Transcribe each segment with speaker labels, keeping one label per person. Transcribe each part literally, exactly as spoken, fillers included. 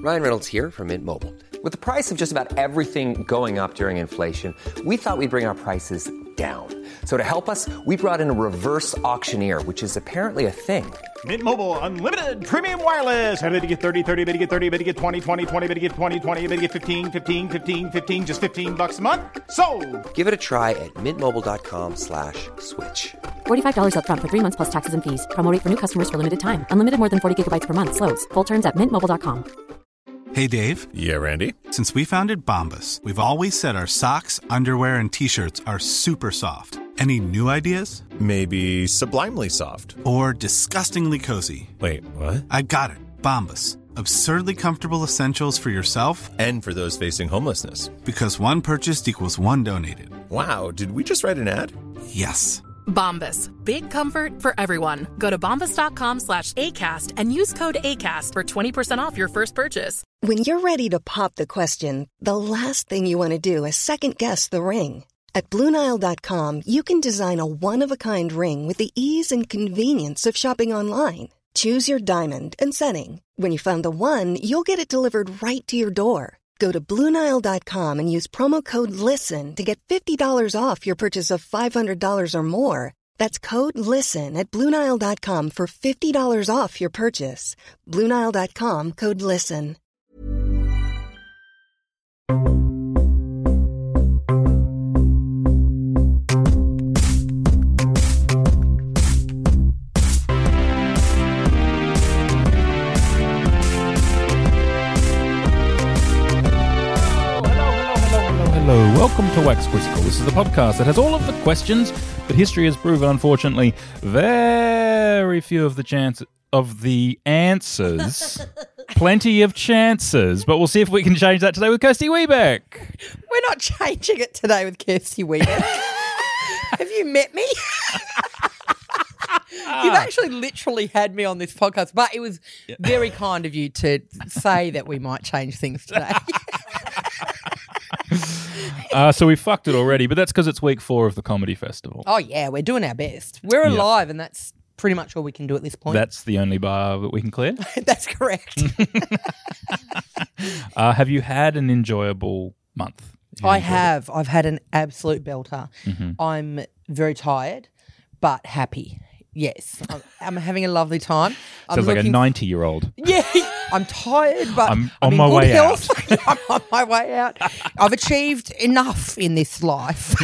Speaker 1: Ryan Reynolds here from Mint Mobile. With the price of just about everything going up during inflation, we thought we'd bring our prices down. So to help us, we brought in a reverse auctioneer, which is apparently a thing.
Speaker 2: Mint Mobile Unlimited Premium Wireless. How to get thirty, thirty, how to get thirty, how to get twenty, twenty, twenty, how to get twenty, twenty, how to get fifteen, fifteen, fifteen, fifteen, just fifteen bucks a month? Sold!
Speaker 1: Give it a try at mintmobile.com slash switch.
Speaker 3: forty-five dollars up front for three months plus taxes and fees. Promo rate for new customers for limited time. Unlimited more than forty gigabytes per month. Slows full terms at mint mobile dot com.
Speaker 4: Hey, Dave.
Speaker 5: Yeah, Randy.
Speaker 4: Since we founded Bombas, we've always said our socks, underwear, and T-shirts are super soft. Any new ideas?
Speaker 5: Maybe sublimely soft.
Speaker 4: Or disgustingly cozy.
Speaker 5: Wait, what?
Speaker 4: I got it. Bombas. Absurdly comfortable essentials for yourself
Speaker 5: and for those facing homelessness.
Speaker 4: Because one purchased equals one donated.
Speaker 5: Wow, did we just write an ad?
Speaker 4: Yes.
Speaker 6: Bombas. Big comfort for everyone. Go to bombas.com slash ACAST and use code ACAST for twenty percent off your first purchase.
Speaker 7: When you're ready to pop the question, the last thing you want to do is second-guess the ring. At Blue Nile dot com, you can design a one-of-a-kind ring with the ease and convenience of shopping online. Choose your diamond and setting. When you find the one, you'll get it delivered right to your door. Go to Blue Nile dot com and use promo code LISTEN to get fifty dollars off your purchase of five hundred dollars or more. That's code LISTEN at Blue Nile dot com for fifty dollars off your purchase. Blue Nile dot com, code LISTEN.
Speaker 8: Welcome to Wax Quizzical. This is the podcast that has all of the questions, but history has proven, unfortunately, very few of the chance of the answers. Plenty of chances, but we'll see if we can change that today with Kirsty Wiebeck.
Speaker 9: We're not changing it today with Kirsty Wiebeck. Have you met me? You've actually literally had me on this podcast, but it was very kind of you to say that we might change things today.
Speaker 8: Uh, so we fucked it already, but that's because it's week four of the Comedy Festival.
Speaker 9: Oh, yeah, we're doing our best. We're alive, yeah. And that's pretty much all we can do at this point.
Speaker 8: That's the only bar that we can clear?
Speaker 9: That's correct.
Speaker 8: uh, have you had an enjoyable month?
Speaker 9: You I have. It? I've had an absolute belter. Mm-hmm. I'm very tired, but happy. Yes, I'm, I'm having a lovely time.
Speaker 8: Sounds
Speaker 9: I'm
Speaker 8: like
Speaker 9: looking...
Speaker 8: a ninety-year-old.
Speaker 9: Yeah, I'm tired, but
Speaker 8: I'm
Speaker 9: I'm
Speaker 8: on
Speaker 9: in
Speaker 8: my
Speaker 9: good
Speaker 8: way
Speaker 9: health.
Speaker 8: out.
Speaker 9: I'm on my way out. I've achieved enough in this life.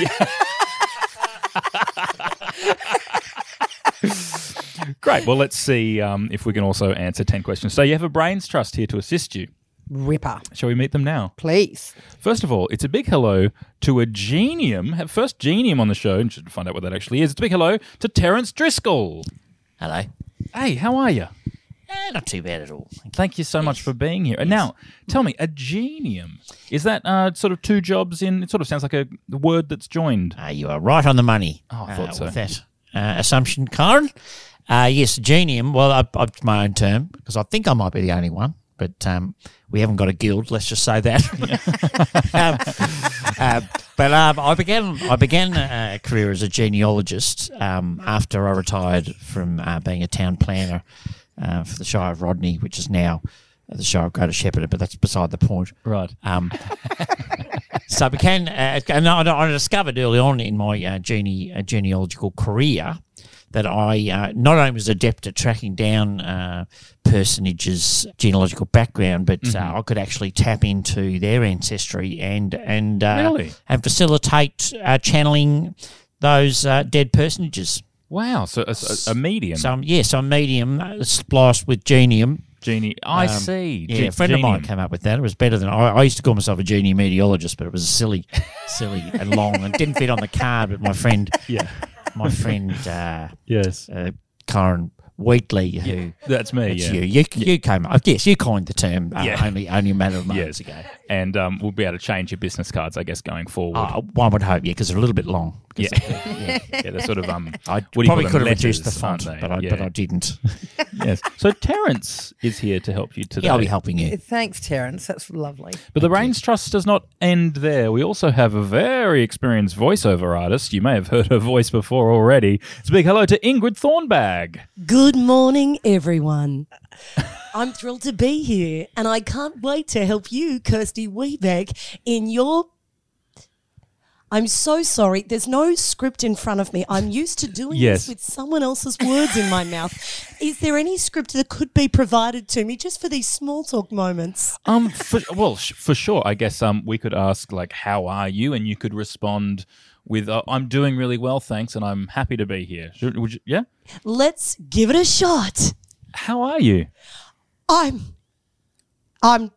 Speaker 8: Great. Well, let's see um, if we can also answer ten questions. So you have a Brains Trust here to assist you.
Speaker 9: Ripper.
Speaker 8: Shall we meet them now?
Speaker 9: Please.
Speaker 8: First of all, it's a big hello to a genium. Have first genium on the show, and should find out what that actually is. It's a big hello to Terence Driscoll.
Speaker 10: Hello.
Speaker 8: Hey, how are you?
Speaker 10: Eh, not too bad at all. Thank,
Speaker 8: Thank you so
Speaker 10: yes.
Speaker 8: much for being here. And
Speaker 10: yes.
Speaker 8: now, tell me, a genium, is that uh, sort of two jobs in, it sort of sounds like a word that's joined.
Speaker 10: Uh, you are right on the money.
Speaker 8: Oh, I thought
Speaker 10: uh,
Speaker 8: so.
Speaker 10: With that uh, assumption, Karen. Uh, yes, genium, well, I, I, it's my own term, because I think I might be the only one. But um, we haven't got a guild. Let's just say that. um, uh, but um, I began I began a career as a genealogist um, after I retired from uh, being a town planner uh, for the Shire of Rodney, which is now the Shire of Greater Shepparton. But that's beside the point.
Speaker 8: Right.
Speaker 10: Um, so I began, uh, and I, I discovered early on in my uh, gene, uh, genealogical career that I uh, not only was adept at tracking down uh, personages' genealogical background, but mm-hmm. uh, I could actually tap into their ancestry and and uh,
Speaker 8: really?
Speaker 10: and facilitate uh, channeling those uh, dead personages.
Speaker 8: Wow! So a, a, a medium.
Speaker 10: So I'm, yeah, so a medium uh, spliced with genium.
Speaker 8: Genie, I um, see.
Speaker 10: Yeah,
Speaker 8: Ge-
Speaker 10: a friend
Speaker 8: genium.
Speaker 10: of mine came up with that. It was better than I, I used to call myself a genie meteorologist, but it was silly, silly and long and didn't fit on the card. But my friend,
Speaker 8: yeah.
Speaker 10: My friend, uh,
Speaker 8: yes,
Speaker 10: uh, Karen Wheatley, who
Speaker 8: yeah, that's me.
Speaker 10: That's
Speaker 8: yeah.
Speaker 10: you. You,
Speaker 8: yeah.
Speaker 10: you came up. Yes, you coined the term. Uh,
Speaker 8: yeah.
Speaker 10: only only a matter of moments
Speaker 8: yes.
Speaker 10: ago.
Speaker 8: And um, we'll be able to change your business cards, I guess, going forward.
Speaker 10: Uh, one would hope, yeah, because they're a little bit long.
Speaker 8: Yeah.
Speaker 10: yeah,
Speaker 8: yeah, they're sort of um.
Speaker 10: I
Speaker 8: what
Speaker 10: probably
Speaker 8: do you
Speaker 10: could have
Speaker 8: letters,
Speaker 10: reduced the font, but I
Speaker 8: yeah.
Speaker 10: but I didn't.
Speaker 8: Yes. So Terence is here to help you today.
Speaker 10: Yeah, I'll be helping you.
Speaker 9: Thanks, Terence. That's lovely.
Speaker 8: But the Brains Trust does not end there. We also have a very experienced voiceover artist. You may have heard her voice before already. It's a big hello to Ingrid Thornbag.
Speaker 11: Good morning, everyone. I'm thrilled to be here, and I can't wait to help you, Kirsty Weebeck, in your... I'm so sorry. There's no script in front of me. I'm used to doing
Speaker 8: Yes.
Speaker 11: this with someone else's words in my mouth. Is there any script that could be provided to me just for these small talk moments?
Speaker 8: Um, for, well, sh- for sure. I guess um, we could ask like, "How are you?" and you could respond with, uh, "I'm doing really well, thanks, and I'm happy to be here." Should, would you, yeah.
Speaker 11: Let's give it a shot.
Speaker 8: How are you?
Speaker 11: I'm... I'm...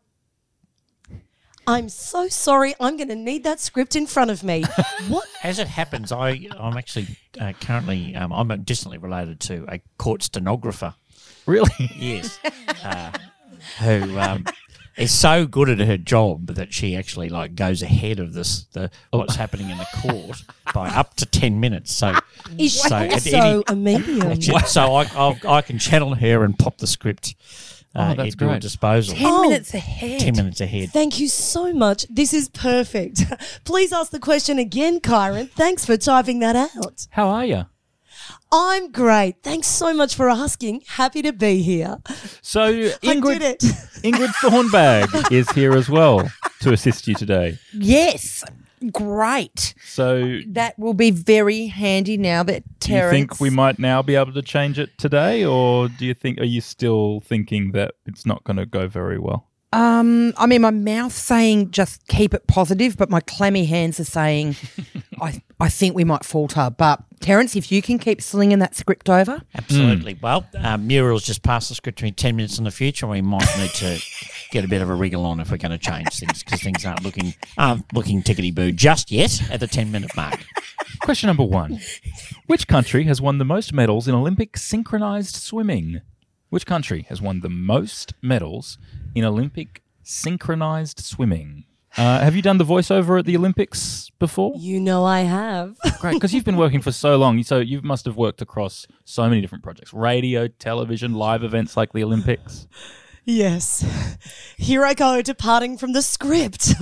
Speaker 11: I'm so sorry. I'm going to need that script in front of me. What?
Speaker 10: As it happens, I, I'm actually uh, currently, um, I'm distantly related to a court stenographer.
Speaker 8: Really?
Speaker 10: Yes. uh, who um, is so good at her job that she actually like goes ahead of this, the what's happening in the court by up to ten minutes. So,
Speaker 11: Is she
Speaker 10: so at
Speaker 11: also
Speaker 10: any-
Speaker 11: a medium?
Speaker 10: so I, I'll, I can channel her and pop the script uh,
Speaker 8: Oh, that's
Speaker 10: at your
Speaker 8: great.
Speaker 10: disposal.
Speaker 9: Ten
Speaker 11: Oh.
Speaker 9: minutes ahead.
Speaker 10: Ten minutes ahead.
Speaker 11: Thank you so much. This is perfect. Please ask the question again, Kyron. Thanks for typing that out.
Speaker 8: How are you?
Speaker 11: I'm great. Thanks so much for asking. Happy to be here.
Speaker 8: So
Speaker 11: I
Speaker 8: Ingrid,
Speaker 11: did it.
Speaker 8: Ingrid Thornbag is here as well to assist you today.
Speaker 9: Yes. Great.
Speaker 8: So
Speaker 9: That will be very handy now that
Speaker 8: do you
Speaker 9: Terence...
Speaker 8: think we might now be able to change it today, or do you think are you still thinking that it's not going to go very well?
Speaker 9: Um, I mean, my mouth's saying just keep it positive, but my clammy hands are saying I I think we might falter. But Terence, if you can keep slinging that script over.
Speaker 10: Absolutely. Well, um, Muriel's just passed the script to me ten minutes in the future. We might need to get a bit of a wriggle on if we're going to change things because things aren't looking aren't looking tickety-boo just yet at the ten-minute mark.
Speaker 8: Question number one. Which country has won the most medals in Olympic synchronized swimming? Which country has won the most medals in Olympic synchronized swimming? Uh, have you done the voiceover at the Olympics before?
Speaker 11: You know I have.
Speaker 8: Great, because you've been working for so long, so you must have worked across so many different projects. Radio, television, live events like the Olympics.
Speaker 11: Yes. Here I go, departing from the script.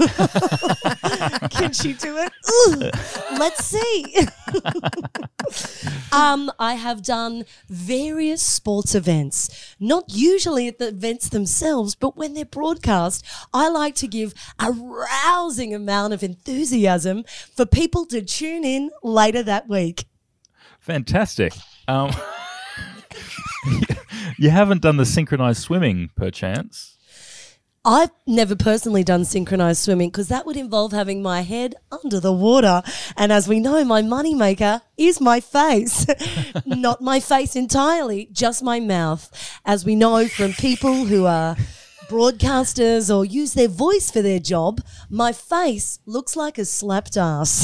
Speaker 11: Can she do it? Ooh, let's see. um, I have done various sports events, not usually at the events themselves, but when they're broadcast, I like to give a rousing amount of enthusiasm for people to tune in later that week.
Speaker 8: Fantastic. Um, you haven't done the synchronized swimming, perchance?
Speaker 11: I've never personally done synchronized swimming because that would involve having my head under the water. And as we know, my moneymaker is my face. Not my face entirely, just my mouth. As we know from people who are broadcasters or use their voice for their job, my face looks like a slapped ass.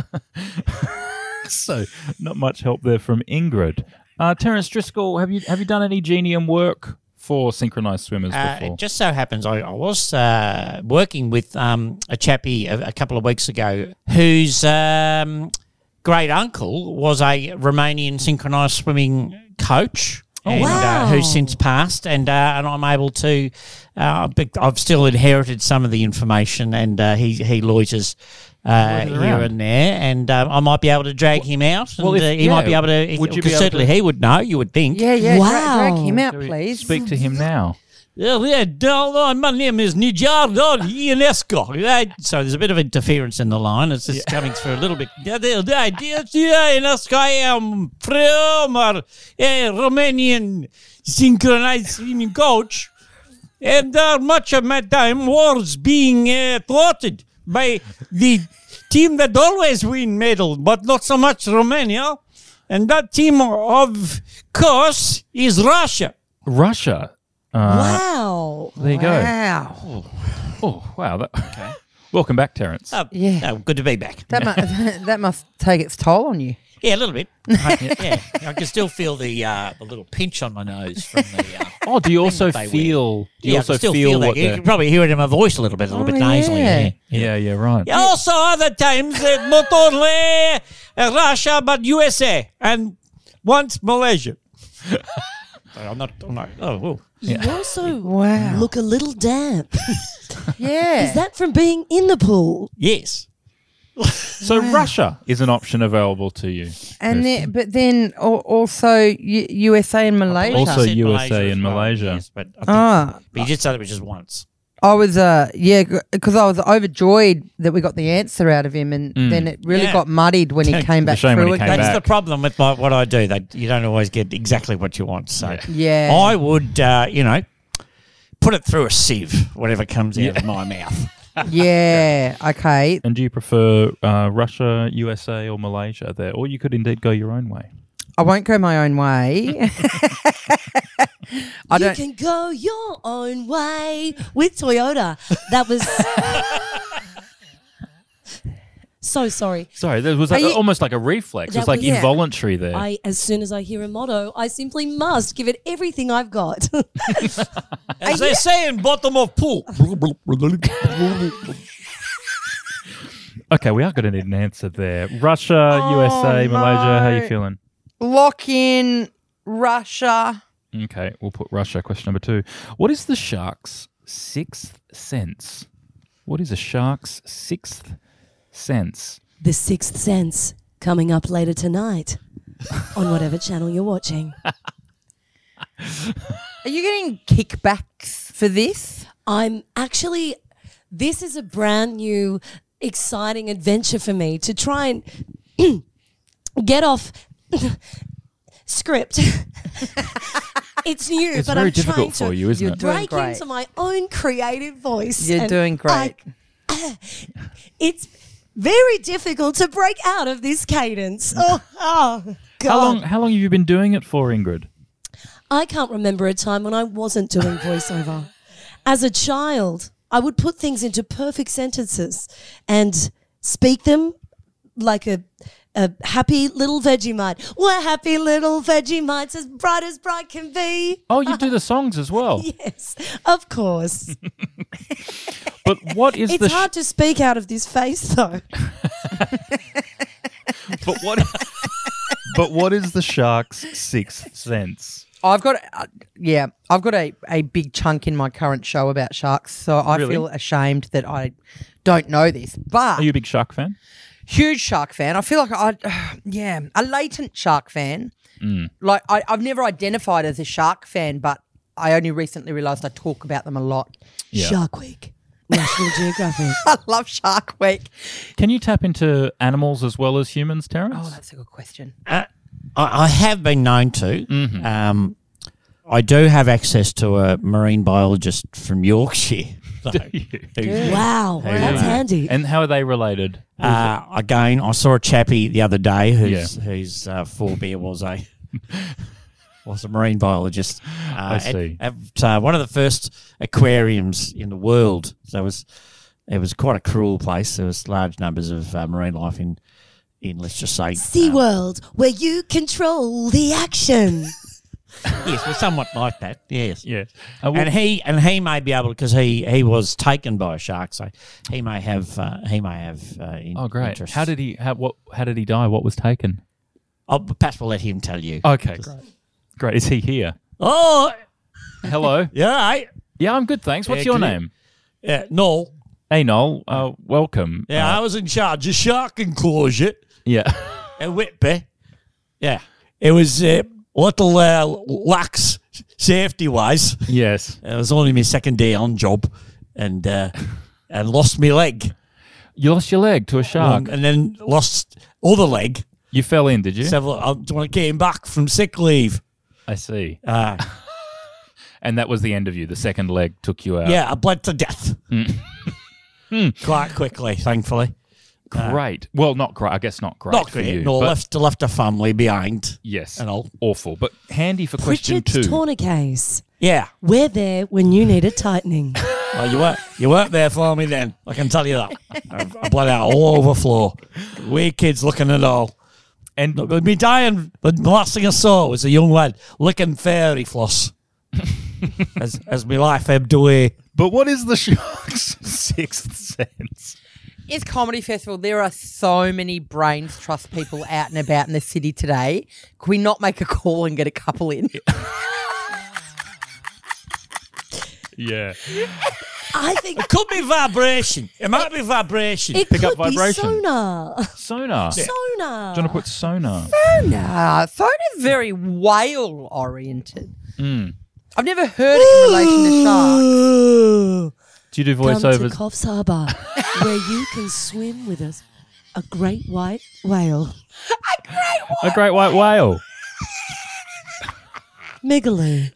Speaker 8: So, not much help there from Ingrid. Uh, Terence Driscoll, have you have you done any Genium work for synchronized swimmers
Speaker 10: Uh,
Speaker 8: before?
Speaker 10: it just so happens I, I was uh, working with um, a chappie a, a couple of weeks ago whose um, great uncle was a Romanian synchronised swimming coach.
Speaker 11: Oh,
Speaker 10: and,
Speaker 11: wow.
Speaker 10: uh, who's since passed, and uh, and I'm able to. Uh, but I've still inherited some of the information, and uh, he he loiters uh,
Speaker 8: Loiters
Speaker 10: here
Speaker 8: around.
Speaker 10: and there, and um, I might be able to drag him out.
Speaker 8: Well,
Speaker 10: and
Speaker 8: if-
Speaker 10: uh, he
Speaker 8: yeah,
Speaker 10: might be able to.
Speaker 8: would you be
Speaker 10: because
Speaker 8: able
Speaker 10: certainly
Speaker 8: to-
Speaker 10: he would know. You would think.
Speaker 9: Yeah, yeah.
Speaker 11: Wow.
Speaker 9: Drag, drag him out,
Speaker 8: Shall we
Speaker 9: please.
Speaker 8: Speak to him now.
Speaker 10: Oh, yeah, no, my name is Nijardo Ionesco. Right? So there's a bit of interference in the line. It's just coming through a little bit. Yeah, Ionesco, I am from a Romanian synchronized swimming coach. And uh, much of my time was being uh, thwarted by the team that always win medals, but not so much Romania. And that team, of course, is Russia.
Speaker 8: Russia. Uh,
Speaker 11: Wow.
Speaker 8: There you go.
Speaker 9: Wow.
Speaker 8: Oh, wow. That, okay. Welcome back, Terence.
Speaker 10: Oh,
Speaker 9: Yeah.
Speaker 10: oh, good to be back.
Speaker 9: That, mu- that must take its toll on you.
Speaker 10: Yeah, a little bit. I, yeah, I can still feel the uh, the little pinch on my nose from the. Uh,
Speaker 8: Oh, do you also
Speaker 10: that they
Speaker 8: feel? Do you
Speaker 10: yeah,
Speaker 8: also
Speaker 10: I can still
Speaker 8: feel,
Speaker 10: feel, that.
Speaker 8: what
Speaker 10: You
Speaker 8: the-
Speaker 10: can probably hear it in my voice a little bit, a little
Speaker 9: Oh,
Speaker 10: bit nasally.
Speaker 9: yeah.
Speaker 10: Yeah.
Speaker 8: Yeah, yeah, right.
Speaker 10: Yeah, also, other times, uh, not only uh, Russia but U S A and once Malaysia. I'm not. I'm not. Oh, whoa.
Speaker 11: You also
Speaker 9: Wow.
Speaker 11: look a little damp.
Speaker 9: Yeah.
Speaker 11: Is that from being in the pool?
Speaker 10: Yes.
Speaker 8: So Russia is an option available to you.
Speaker 9: And then, but then al- also U- USA and Malaysia.
Speaker 8: Also
Speaker 10: Said
Speaker 8: U S A
Speaker 10: Malaysia
Speaker 8: and
Speaker 10: as well,
Speaker 8: Malaysia.
Speaker 10: yes, but I think,
Speaker 9: Ah.
Speaker 10: but you did say that was just once.
Speaker 9: I was, uh, yeah, because I was overjoyed that we got the answer out of him, and then it really
Speaker 10: Yeah.
Speaker 9: got muddied when he came back
Speaker 8: shame when
Speaker 9: through
Speaker 8: he came
Speaker 9: again.
Speaker 10: That's
Speaker 8: back.
Speaker 10: the problem with my, what I do. They, you don't always get exactly what you want. So
Speaker 9: Yeah.
Speaker 10: I would, uh, you know, put it through a sieve, whatever comes out of my mouth.
Speaker 9: Yeah, okay.
Speaker 8: And do you prefer uh, Russia, U S A, or Malaysia there? Or you could indeed go your own way.
Speaker 9: I won't go my own way. I
Speaker 11: you
Speaker 9: don't.
Speaker 11: can go your own way with Toyota. That was so sorry.
Speaker 8: Sorry, there was
Speaker 9: Are
Speaker 8: a,
Speaker 9: you-
Speaker 8: almost like a reflex.
Speaker 11: That
Speaker 8: It's like
Speaker 11: was- Yeah.
Speaker 8: involuntary there.
Speaker 11: I, as soon as I hear a motto, I simply must give it everything I've got.
Speaker 10: As they say in bottom of pool.
Speaker 8: Okay, we are going to need an answer there. Russia, U S A,
Speaker 9: Oh,
Speaker 8: Malaysia, how
Speaker 9: no.
Speaker 8: you feeling?
Speaker 9: Lock in Russia.
Speaker 8: Okay, we'll put Russia. Question number two. What is the shark's sixth sense? What is a shark's sixth sense?
Speaker 11: The Sixth Sense coming up later tonight on whatever channel you're watching.
Speaker 9: Are you getting kickbacks for this?
Speaker 11: I'm actually, this is a brand new, exciting adventure for me to try and get off script. It's new,
Speaker 8: It's
Speaker 11: but
Speaker 8: very
Speaker 11: I'm
Speaker 8: difficult
Speaker 11: trying
Speaker 8: for
Speaker 11: to
Speaker 8: you, isn't
Speaker 9: You're
Speaker 8: it?
Speaker 9: doing
Speaker 11: break
Speaker 9: great.
Speaker 11: into my own creative voice.
Speaker 9: You're
Speaker 11: and
Speaker 9: doing great.
Speaker 11: I- it's very difficult to break out of this cadence. Oh, oh God.
Speaker 8: How long? How long have you been doing it for, Ingrid?
Speaker 11: I can't remember a time when I wasn't doing voiceover. As a child, I would put things into perfect sentences and speak them like a a happy little Vegemite. We're happy little Vegemites, as bright as bright can be.
Speaker 8: Oh, you do the songs as well.
Speaker 11: Yes, of course.
Speaker 8: But what is
Speaker 11: It's
Speaker 8: the? sh-
Speaker 11: hard to speak out of this face, though.
Speaker 8: but what? But what is the shark's sixth sense?
Speaker 9: I've got, uh, yeah, I've got a, a big chunk in my current show about sharks, so I
Speaker 8: Really?
Speaker 9: feel ashamed that I don't know this. But
Speaker 8: Are you a big shark fan?
Speaker 9: huge shark fan. I feel like I, uh, yeah, a latent shark fan.
Speaker 8: Mm.
Speaker 9: Like I, I've never identified as a shark fan, but I only recently realised I talk about them a lot.
Speaker 8: Yeah.
Speaker 11: Shark Week, National Geographic.
Speaker 9: I love Shark Week.
Speaker 8: Can you tap into animals as well as humans, Terence?
Speaker 9: Oh, that's a good question.
Speaker 10: Uh, I, I have been known to.
Speaker 8: Mm-hmm.
Speaker 10: Um, I do have access to a marine biologist from Yorkshire. So, who's-
Speaker 11: Wow,
Speaker 10: Hey,
Speaker 11: that's
Speaker 10: yeah.
Speaker 11: handy.
Speaker 8: And how are they related?
Speaker 10: Uh, again, I saw a chappie the other day whose whose uh, forebear was a was a marine biologist. Uh,
Speaker 8: I see.
Speaker 10: At, at uh, one of the first aquariums in the world. So it was it was quite a cruel place. There was large numbers of uh, marine life in in let's just say
Speaker 11: SeaWorld, where you control the action.
Speaker 10: yes, well, somewhat like that. Yes,
Speaker 8: Yeah. Uh, well-
Speaker 10: and he and he may be able because he, he was taken by a shark, so he may have uh, he may have uh, in,
Speaker 8: oh, great.
Speaker 10: interest.
Speaker 8: How did he? How, what? How did he die? What was taken?
Speaker 10: Oh, perhaps we'll let him tell you.
Speaker 8: Okay, great. Great. Is he here?
Speaker 10: Oh,
Speaker 8: Hello.
Speaker 10: yeah, I,
Speaker 8: Yeah, I'm good, thanks. What's
Speaker 10: Yeah,
Speaker 8: your
Speaker 10: good.
Speaker 8: name?
Speaker 10: yeah, no,
Speaker 8: Hey, Noel. Uh, welcome.
Speaker 10: yeah,
Speaker 8: Uh,
Speaker 10: I was in charge of shark enclosure
Speaker 8: yeah.
Speaker 10: at Whitby. Yeah, it was a uh, little uh, lax safety wise.
Speaker 8: yes.
Speaker 10: It was only my second day on job, and uh, and lost my leg,
Speaker 8: You lost your leg to a shark.
Speaker 10: Um, and then lost other leg.
Speaker 8: You fell in, did you?
Speaker 10: Several uh, when I came back from sick leave.
Speaker 8: I see.
Speaker 10: Uh,
Speaker 8: And that was the end of you. The second leg took you out.
Speaker 10: yeah, I bled to death quite quickly, thankfully.
Speaker 8: Great. Well, not great. I guess not great
Speaker 10: Not
Speaker 8: for
Speaker 10: great.
Speaker 8: you.
Speaker 10: No,
Speaker 8: but
Speaker 10: left left a family behind.
Speaker 8: yes.
Speaker 10: and all.
Speaker 8: Awful, but handy for question
Speaker 11: Richard's
Speaker 8: two.
Speaker 11: tourniquets.
Speaker 10: Yeah.
Speaker 11: We're there when you need a tightening.
Speaker 10: Well, you weren't you weren't there for me then. I can tell you that. I, I bled out all over the floor. We kids looking at all.
Speaker 8: And
Speaker 10: With me dying, the last thing I saw was a young lad licking fairy floss as as my life ebbed away.
Speaker 8: but what is the shark's sixth sense?
Speaker 9: It's Comedy Festival. There are so many brains trust people out and about in the city today. Can we not make a call and get a couple in?
Speaker 8: Yeah.
Speaker 11: I think
Speaker 10: It could be vibration. It might be vibration.
Speaker 11: it
Speaker 8: Pick
Speaker 11: could
Speaker 8: up vibration.
Speaker 11: be sonar.
Speaker 8: Sonar. Do
Speaker 11: Sonar.
Speaker 8: you want to put sonar?
Speaker 9: Nah, sona's very whale oriented.
Speaker 8: Mm.
Speaker 9: I've never heard it in relation to sharks.
Speaker 8: Do you do
Speaker 11: Come to
Speaker 8: voiceovers?
Speaker 11: Coffs Harbour, where you can swim with us. A great white whale.
Speaker 8: A great white whale.
Speaker 11: Megaloo.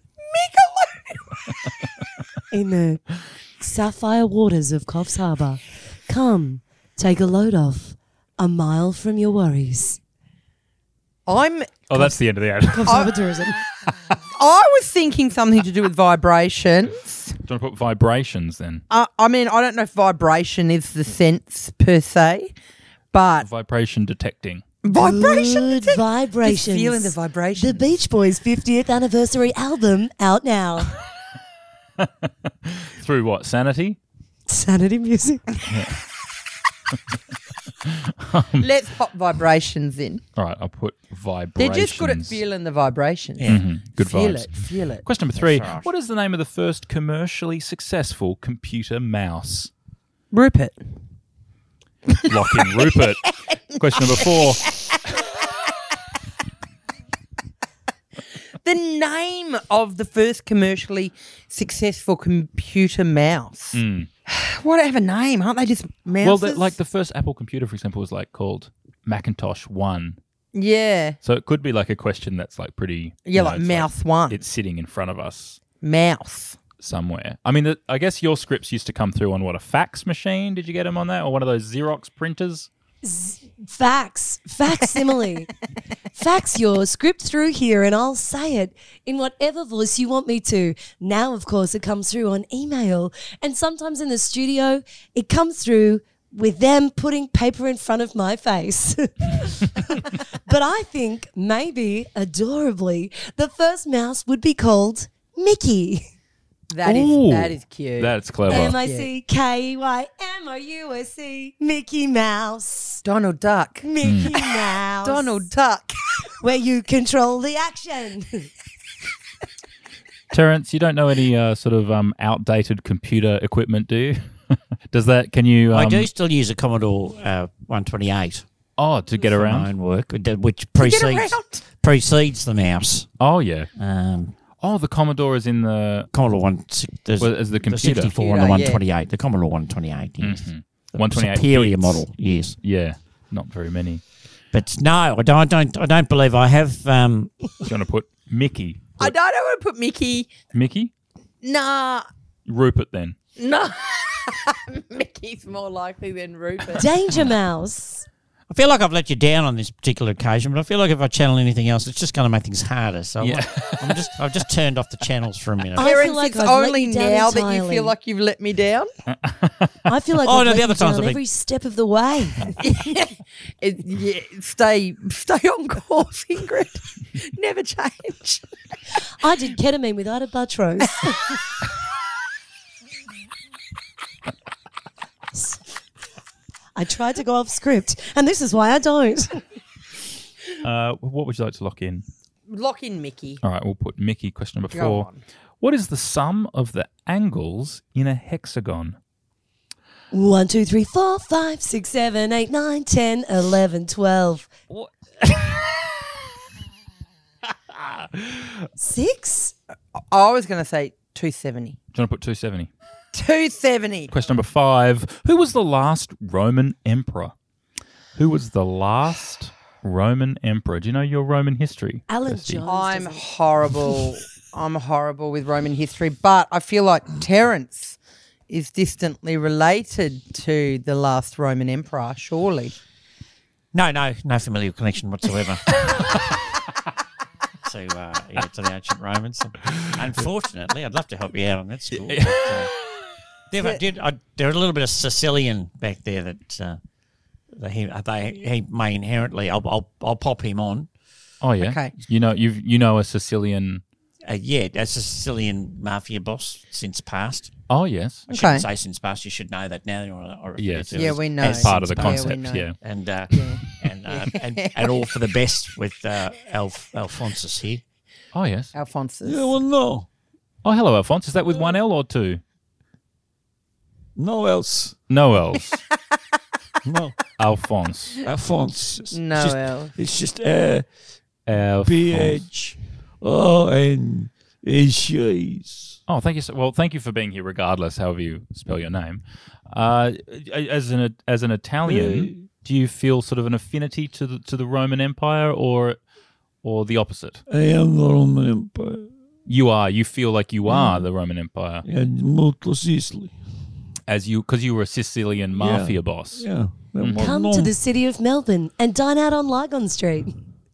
Speaker 11: In the sapphire waters of Coffs Harbour. Come, take a load off. A mile from your worries.
Speaker 9: I'm.
Speaker 8: Oh, that's the end of the ad.
Speaker 11: Coffs Harbour Tourism.
Speaker 9: I was thinking something to do with vibrations.
Speaker 8: Do you want to put vibrations then?
Speaker 9: Uh, I mean, I don't know if vibration is the sense per se, but
Speaker 8: Vibration detecting.
Speaker 9: vibration.
Speaker 11: Good vibrations.
Speaker 9: Just feeling the vibration.
Speaker 11: The Beach Boys' fiftieth anniversary album out now.
Speaker 8: Through what? Sanity?
Speaker 11: Sanity music.
Speaker 9: Let's pop vibrations in.
Speaker 8: All right, I'll put
Speaker 9: They're
Speaker 8: vibrations.
Speaker 9: just good at feeling the vibrations.
Speaker 8: Mhm, good
Speaker 9: feel
Speaker 8: vibes.
Speaker 9: it, feel it.
Speaker 8: Question number three.
Speaker 10: right.
Speaker 8: What is the name of the first commercially successful computer mouse?
Speaker 9: Rupert.
Speaker 8: Lock in Rupert. Question number four.
Speaker 9: The name of the first commercially successful computer mouse.
Speaker 8: Mm.
Speaker 9: What have a name? Aren't they just mouses?
Speaker 8: Well, the, like the first Apple computer, for example, was like called Macintosh One.
Speaker 9: yeah,
Speaker 8: So it could be like a question that's like pretty.
Speaker 9: yeah,
Speaker 8: you know,
Speaker 9: like
Speaker 8: it's
Speaker 9: mouse one,
Speaker 8: It's sitting in front of us
Speaker 9: mouse.
Speaker 8: somewhere. I mean, the, I guess your scripts used to come through on what, a fax machine? Did you get them on that, or one of those Xerox printers?
Speaker 11: Fax. Facsimile. Fax your script through here and I'll say it in whatever voice you want me to. Now, of course, it comes through on email. And sometimes in the studio, it comes through with them putting paper in front of my face. But I think maybe, adorably, the first mouse would be called Mickey.
Speaker 9: That is
Speaker 8: Ooh,
Speaker 9: that is cute.
Speaker 8: That's clever.
Speaker 11: M I C K E Y M O U S E. Mickey Mouse.
Speaker 9: Donald Duck.
Speaker 11: Mickey Mouse.
Speaker 9: Donald Duck.
Speaker 11: Where you control the action.
Speaker 8: Terence, you don't know any uh, sort of um, outdated computer equipment, do you? Does that? Can you? Um,
Speaker 10: I do still use a Commodore uh, one twenty-eight
Speaker 8: Oh, to get
Speaker 10: for my
Speaker 8: around.
Speaker 10: own work, which precedes precedes the mouse.
Speaker 8: Oh yeah.
Speaker 10: Um,
Speaker 8: Oh, the Commodore is in the
Speaker 10: Commodore one. There's
Speaker 8: well, as the computer.
Speaker 10: sixty-four and the
Speaker 9: Yeah,
Speaker 10: one
Speaker 9: yeah.
Speaker 10: twenty-eight. The Commodore one twenty-eight. Yes.
Speaker 8: Mhm. one twenty-eight
Speaker 10: Superior
Speaker 8: bits.
Speaker 10: model. Yes.
Speaker 8: Yeah, not very many.
Speaker 10: But no, I don't. I don't. I don't believe I have. Um,
Speaker 8: Do you want to put Mickey?
Speaker 9: I don't want to put Mickey.
Speaker 8: Mickey?
Speaker 9: Nah,
Speaker 8: Rupert then.
Speaker 9: no. Mickey's more likely than Rupert.
Speaker 11: Danger Mouse.
Speaker 10: I feel like I've let you down on this particular occasion, but I feel like if I channel anything else, it's just going to make things harder. So
Speaker 8: Yeah.
Speaker 10: I'm, I'm just. I've just turned off the channels for a minute.
Speaker 11: I feel
Speaker 9: Terence,
Speaker 11: like
Speaker 9: it's
Speaker 11: I've let
Speaker 9: only
Speaker 11: you down
Speaker 9: now that you
Speaker 11: entirely.
Speaker 9: feel like you've let me down.
Speaker 11: I feel like
Speaker 10: Oh,
Speaker 11: I've
Speaker 10: no,
Speaker 11: let
Speaker 10: the
Speaker 11: you
Speaker 10: other times
Speaker 11: down
Speaker 10: I've been-
Speaker 11: every step of the way.
Speaker 9: It- yeah, stay, stay on course, Ingrid. Never change.
Speaker 11: I did ketamine with Ida Buttrose. I tried to go off script, and this is why I don't.
Speaker 8: Uh, what would you like to lock in?
Speaker 9: Lock in Mickey.
Speaker 8: All right, we'll put Mickey. Question number
Speaker 9: Go
Speaker 8: four.
Speaker 9: on.
Speaker 8: What is the sum of the angles in a hexagon?
Speaker 11: One, two, three, four, five, six, seven, eight, nine, ten, eleven, twelve. Six?
Speaker 9: I was going to say two seventy.
Speaker 8: Do you want to put two seventy?
Speaker 9: two seventy.
Speaker 8: Question number five. Who was the last Roman emperor? Who was the last Roman emperor? Do you know your Roman history?
Speaker 11: Alan
Speaker 8: Kirsty?
Speaker 11: Jones.
Speaker 9: I'm
Speaker 11: doesn't-
Speaker 9: horrible. I'm horrible with Roman history, but I feel like Terence is distantly related to the last Roman emperor, surely.
Speaker 10: No, no, no familial connection whatsoever. to uh, yeah, to the ancient Romans. Unfortunately, I'd love to help you out on that score. But, uh, there, did, I, there a little bit of Sicilian back there that uh, that he they he may inherently. I'll, I'll I'll pop him on.
Speaker 8: Oh yeah.
Speaker 9: Okay.
Speaker 8: You know you've you know a Sicilian.
Speaker 10: Uh, yeah, as a Sicilian mafia boss since past.
Speaker 8: Oh yes.
Speaker 10: I shouldn't
Speaker 9: Okay.
Speaker 10: say since past. You should know that now. Or, or
Speaker 8: Yes.
Speaker 10: refer to
Speaker 9: Yeah,
Speaker 10: as-
Speaker 9: we know.
Speaker 10: as
Speaker 8: As part of the
Speaker 10: since past.
Speaker 9: Yeah, we
Speaker 8: concept.
Speaker 9: know.
Speaker 8: Yeah.
Speaker 10: And uh, and, uh, and and all for the best with uh, Alf, Alphonsus here.
Speaker 8: Oh yes.
Speaker 9: Alphonsus.
Speaker 10: well, no.
Speaker 8: Oh hello, Alphonse. Is that with one L or two?
Speaker 12: No else.
Speaker 8: No else.
Speaker 12: No.
Speaker 8: Alphonse.
Speaker 12: Alphonse. It's
Speaker 9: No
Speaker 12: just,
Speaker 9: else.
Speaker 12: It's just uh,
Speaker 8: Alphonse.
Speaker 12: P H O N H S.
Speaker 8: Oh, thank you. So, well, thank you for being here, regardless, however you spell your name. Uh, as an as an Italian, do you feel sort of an affinity to the to the Roman Empire, or or the opposite?
Speaker 12: I am the Roman Empire.
Speaker 8: You are. You feel like you are the Roman Empire,
Speaker 12: Yeah, molto Sicily.
Speaker 8: as you because you were a Sicilian mafia boss.
Speaker 12: Yeah.
Speaker 8: Mhm.
Speaker 11: Come
Speaker 12: No.
Speaker 11: to the city of Melbourne and dine out on Lygon Street.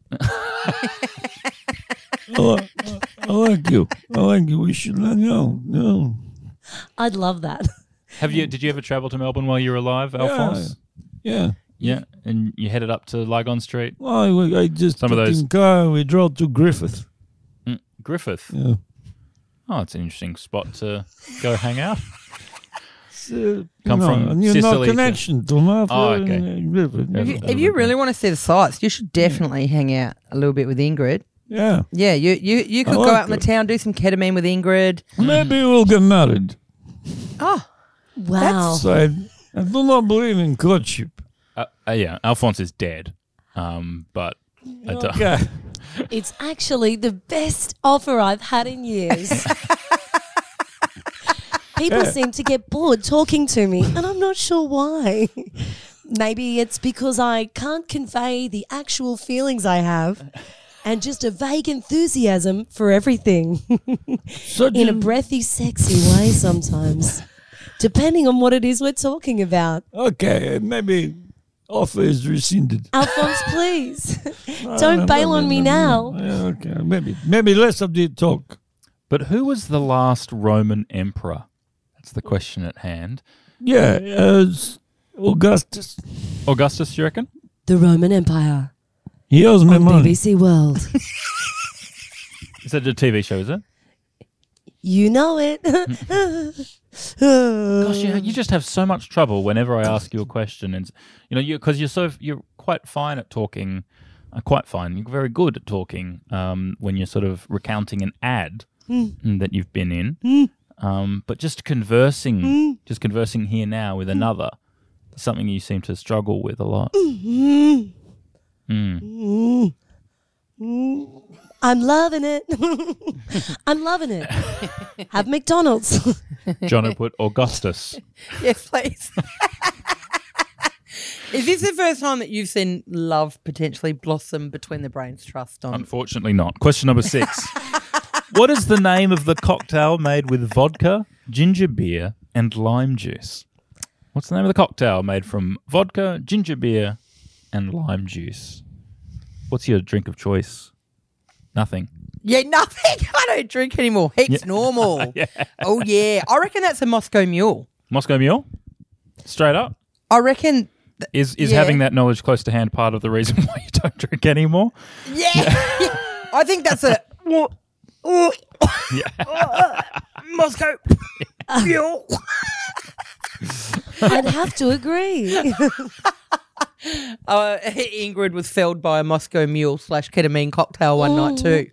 Speaker 12: I, like, I like you. I like you. We should hang out. No.
Speaker 11: I'd love that.
Speaker 8: Have you? Did you ever travel to Melbourne while you were alive, Alphonse?
Speaker 12: Yeah.
Speaker 8: Yeah, and you headed up to Lygon Street,
Speaker 12: Well, I, I just
Speaker 8: Some of
Speaker 12: took
Speaker 8: those-
Speaker 12: in car and we drove to Griffith.
Speaker 8: mm, Griffith.
Speaker 12: Yeah.
Speaker 8: Oh, it's an interesting spot to go hang out.
Speaker 12: Uh,
Speaker 8: Come
Speaker 12: no,
Speaker 8: from
Speaker 12: you
Speaker 8: Sicily
Speaker 12: know
Speaker 8: to-
Speaker 12: connection to Mafia
Speaker 8: Oh, okay.
Speaker 12: and Griffith.
Speaker 8: Yeah.
Speaker 9: If you, if you really want to see the sights, you should definitely hang out a little bit with Ingrid.
Speaker 12: Yeah.
Speaker 9: Yeah, you you, you could
Speaker 12: I
Speaker 9: go
Speaker 12: like
Speaker 9: out in the
Speaker 12: it.
Speaker 9: town, do some ketamine with Ingrid.
Speaker 12: Maybe we'll get married.
Speaker 9: Oh,
Speaker 11: Wow.
Speaker 12: So I, I do not believe in courtship.
Speaker 8: Uh, uh, yeah, Alphonse is dead, um, but I don't.
Speaker 12: Okay.
Speaker 11: It's actually the best offer I've had in years. People seem to get bored talking to me, and I'm not sure why. Maybe it's because I can't convey the actual feelings I have and just a vague enthusiasm for everything
Speaker 12: Such
Speaker 11: in a breathy, sexy way sometimes, depending on what it is we're talking about.
Speaker 12: Okay, maybe offer is rescinded.
Speaker 11: Alphonse, please,
Speaker 12: No,
Speaker 11: don't
Speaker 12: no,
Speaker 11: bail
Speaker 12: no,
Speaker 11: on
Speaker 12: no,
Speaker 11: me
Speaker 12: no,
Speaker 11: now.
Speaker 12: no. Yeah, okay, maybe maybe less of the talk.
Speaker 8: But who was the last Roman emperor? That's the question at hand.
Speaker 12: Yeah, uh, Augustus.
Speaker 8: Augustus, you reckon?
Speaker 11: The Roman Empire
Speaker 12: He owes me
Speaker 11: on
Speaker 12: money.
Speaker 11: B B C World.
Speaker 8: Is that a T V show, is it?
Speaker 11: You know it.
Speaker 8: Gosh, you, you just have so much trouble whenever I ask you a question, and you know, you because you're so you're quite fine at talking, uh, quite fine. You're very good at talking um, when you're sort of recounting an ad
Speaker 11: Mm.
Speaker 8: that you've been in,
Speaker 11: Mm.
Speaker 8: um, but just conversing,
Speaker 11: Mm.
Speaker 8: just conversing here now with another, is something you seem to struggle with a lot.
Speaker 11: Mm.
Speaker 8: Mm.
Speaker 11: Mm. Mm. I'm loving it. I'm loving it. Have McDonald's.
Speaker 8: John put Augustus.
Speaker 9: yes, please. Is this the first time that you've seen love potentially blossom between the Brains Trust on?
Speaker 8: Unfortunately not. Question number six. What is the name of the cocktail made with vodka, ginger beer, and lime juice? What's the name of the cocktail made from vodka, ginger beer, and lime juice? What's your drink of choice? Nothing.
Speaker 9: Yeah, nothing. I don't drink anymore. Heaps
Speaker 8: Yeah.
Speaker 9: normal.
Speaker 8: Yeah.
Speaker 9: Oh, yeah. I reckon that's a Moscow Mule.
Speaker 8: Moscow Mule? Straight up?
Speaker 9: I reckon. th-
Speaker 8: Is is
Speaker 9: Yeah.
Speaker 8: having that knowledge close to hand part of the reason why you don't drink anymore?
Speaker 9: Yeah. yeah. I think that's a. Moscow Mule.
Speaker 11: I'd have to agree.
Speaker 9: Uh, Ingrid was felled by a Moscow Mule slash ketamine cocktail one night too.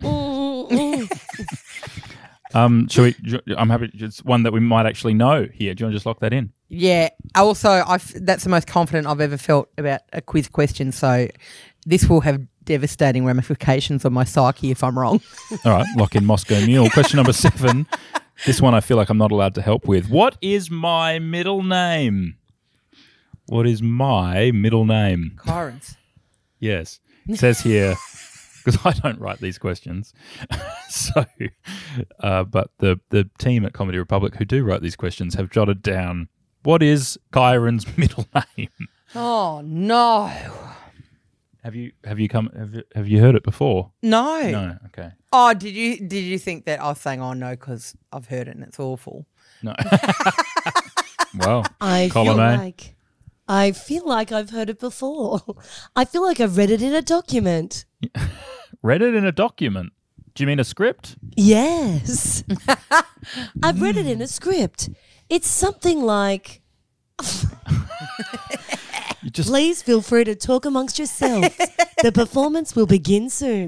Speaker 8: Um, shall we? I'm happy. It's one that we might actually know here. Do you want to just lock that in?
Speaker 9: Yeah. Also, I f- that's the most confident I've ever felt about a quiz question. So this will have devastating ramifications on my psyche if I'm wrong.
Speaker 8: All right, lock in Moscow Mule. Question number seven. This one I feel like I'm not allowed to help with. What is my middle name? What is my middle name?
Speaker 9: Kyrens.
Speaker 8: Yes. It says here, because I don't write these questions. so, uh, but the, the team at Comedy Republic who do write these questions have jotted down, what is Kyron's middle name?
Speaker 9: Oh no.
Speaker 8: Have you have you come have you, have you heard it before?
Speaker 9: No.
Speaker 8: No. Okay.
Speaker 9: Oh, did you did you think that I was saying oh no because I've heard it and it's awful?
Speaker 8: No. Well,
Speaker 11: I
Speaker 8: column
Speaker 11: feel
Speaker 8: A.
Speaker 11: like I feel like I've heard it before. I feel like I've read it in a document.
Speaker 8: Read it in a document. Do you mean a script?
Speaker 11: Yes. I've read it in a script. It's something like
Speaker 8: You just
Speaker 11: please feel free to talk amongst yourselves. The performance will begin soon.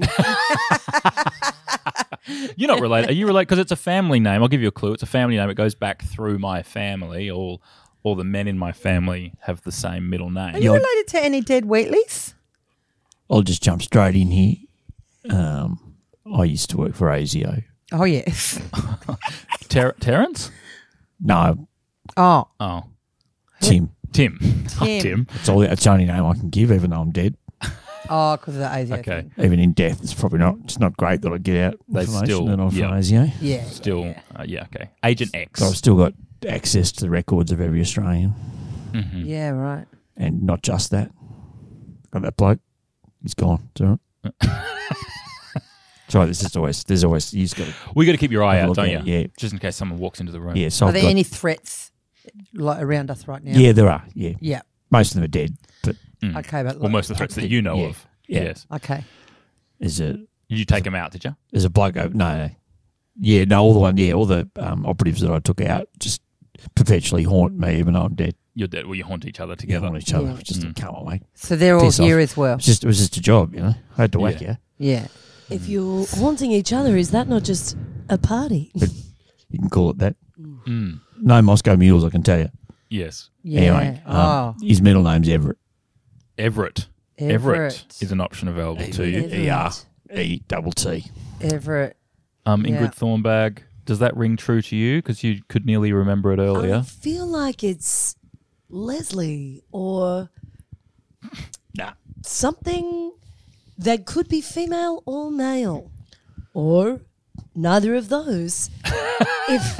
Speaker 8: You're not related. Are you related? Because it's a family name. I'll give you a clue. It's a family name. It goes back through my family, all all the men in my family have the same middle name.
Speaker 9: Are you related to any dead Wheatleys?
Speaker 10: I'll just jump straight in here. Um, I used to work for A S I O.
Speaker 9: Oh, yes.
Speaker 8: Ter- Terrence?
Speaker 10: No,
Speaker 9: Oh,
Speaker 8: Oh,
Speaker 10: Tim.
Speaker 8: Tim. Oh,
Speaker 9: Tim.
Speaker 8: Tim.
Speaker 10: That's all. That's the only name I can give, even though I'm dead.
Speaker 9: oh, because of the A S I O
Speaker 8: Okay.
Speaker 9: thing.
Speaker 10: Even in death, it's probably not. It's not great that I get out
Speaker 8: They
Speaker 10: information
Speaker 8: still-
Speaker 10: that I'm
Speaker 8: yeah.
Speaker 10: from A S I O.
Speaker 9: Yeah.
Speaker 8: Still, yeah. Uh, yeah, okay. Agent X.
Speaker 10: But I've still got access to the records of every Australian,
Speaker 8: Mhm.
Speaker 9: Yeah, right.
Speaker 10: and not just that. Got that bloke. He's gone. It's all right. Sorry, this is always. There's always. You've got. To,
Speaker 8: We got to keep your eye
Speaker 10: Have a
Speaker 8: out,
Speaker 10: look
Speaker 8: don't you?
Speaker 10: at it, yeah.
Speaker 8: Just in case someone walks into the room.
Speaker 10: yeah. So
Speaker 9: Are
Speaker 10: I've
Speaker 9: there
Speaker 10: got,
Speaker 9: any threats like around us right now?
Speaker 10: Yeah, there are. Yeah.
Speaker 9: Yeah.
Speaker 10: Most of them are dead, but
Speaker 8: Mm.
Speaker 9: Okay, but
Speaker 8: Well, most of the threats that you know
Speaker 10: Yeah.
Speaker 8: of.
Speaker 10: Yeah.
Speaker 8: Yes.
Speaker 9: okay.
Speaker 10: there's a
Speaker 8: Did you take them out, did you?
Speaker 10: there's a bloke. Over, no, no. Yeah, no. All the one. Yeah, all the um, operatives that I took out just perpetually haunt me, even though I'm dead.
Speaker 8: You're dead. Well, you haunt each other
Speaker 10: Together
Speaker 8: together.
Speaker 10: on each other.
Speaker 9: Yeah.
Speaker 10: It's just
Speaker 8: Mm.
Speaker 10: a come on, mate.
Speaker 9: So they're all
Speaker 10: Piss
Speaker 9: here
Speaker 10: off.
Speaker 9: as well.
Speaker 10: It was just it was just a job, you know. I had to whack
Speaker 8: Yeah.
Speaker 10: you.
Speaker 9: Yeah.
Speaker 11: If you're haunting each other, is that not just a party?
Speaker 10: You can call it that.
Speaker 8: Mm.
Speaker 10: No Moscow mules, I can tell you.
Speaker 8: Yes.
Speaker 9: Yeah.
Speaker 10: Anyway, um,
Speaker 9: oh.
Speaker 10: his middle name's Everett.
Speaker 8: Everett.
Speaker 9: Everett.
Speaker 8: is an option available to you.
Speaker 11: Everett.
Speaker 10: E R E double T.
Speaker 9: Everett.
Speaker 8: Um, Ingrid
Speaker 9: Yeah.
Speaker 8: Thornbag, does that ring true to you? Because you could nearly remember it
Speaker 11: I
Speaker 8: earlier.
Speaker 11: feel like it's Leslie or
Speaker 10: Nah.
Speaker 11: something that could be female or male, or neither of those. If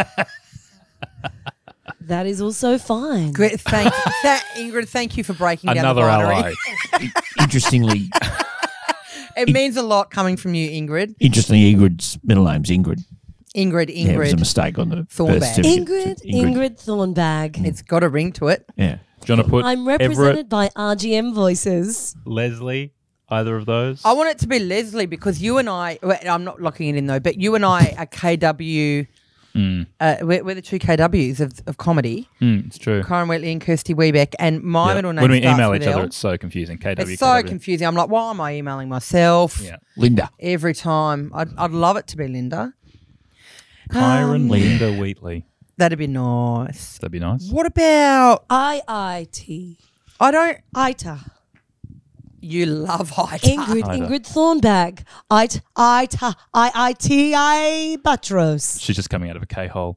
Speaker 11: that is also fine.
Speaker 9: Great. Thank that, Ingrid, thank you for breaking
Speaker 8: Another
Speaker 9: down the
Speaker 8: ally.
Speaker 9: binary.
Speaker 10: Interestingly,
Speaker 9: It means a lot coming from you, Ingrid.
Speaker 10: interestingly, Ingrid's middle name's Ingrid.
Speaker 9: Ingrid,
Speaker 10: Yeah, it was a
Speaker 9: Ingrid.
Speaker 10: mistake on the
Speaker 9: Thornbag.
Speaker 10: birth certificate.
Speaker 11: Ingrid, Ingrid Thornbag.
Speaker 9: It's got a ring to it.
Speaker 10: Yeah.
Speaker 8: Do you want to put
Speaker 11: I'm represented
Speaker 8: Everett,
Speaker 11: by R G M voices.
Speaker 8: Leslie, either of those?
Speaker 9: I want it to be Leslie because you and I, well, I'm not locking it in though, but you and I are K W,
Speaker 8: Mm.
Speaker 9: uh, we're, we're the two K Ws of, of comedy,
Speaker 8: Mm, it's true.
Speaker 9: Karen Wheatley and Kirsty Weebeck, and my
Speaker 8: Yeah.
Speaker 9: middle name
Speaker 8: When we
Speaker 9: starts
Speaker 8: email
Speaker 9: with
Speaker 8: each other,
Speaker 9: L.
Speaker 8: it's so confusing. K W,
Speaker 9: It's so confusing. I'm like, why am I emailing myself
Speaker 8: Yeah.
Speaker 10: Linda.
Speaker 9: every time? I'd, I'd love it to be Linda.
Speaker 8: Kyron
Speaker 9: Um,
Speaker 8: Linda Wheatley.
Speaker 9: That'd be nice.
Speaker 8: That'd be nice.
Speaker 9: What about,
Speaker 11: I I T.
Speaker 9: I don't,
Speaker 11: Ita.
Speaker 9: you love Ida.
Speaker 11: Ingrid,
Speaker 8: Ida.
Speaker 11: Ingrid Thornbag. Ita. Ita. I I T I Buttrose.
Speaker 8: She's just coming out of a K-hole.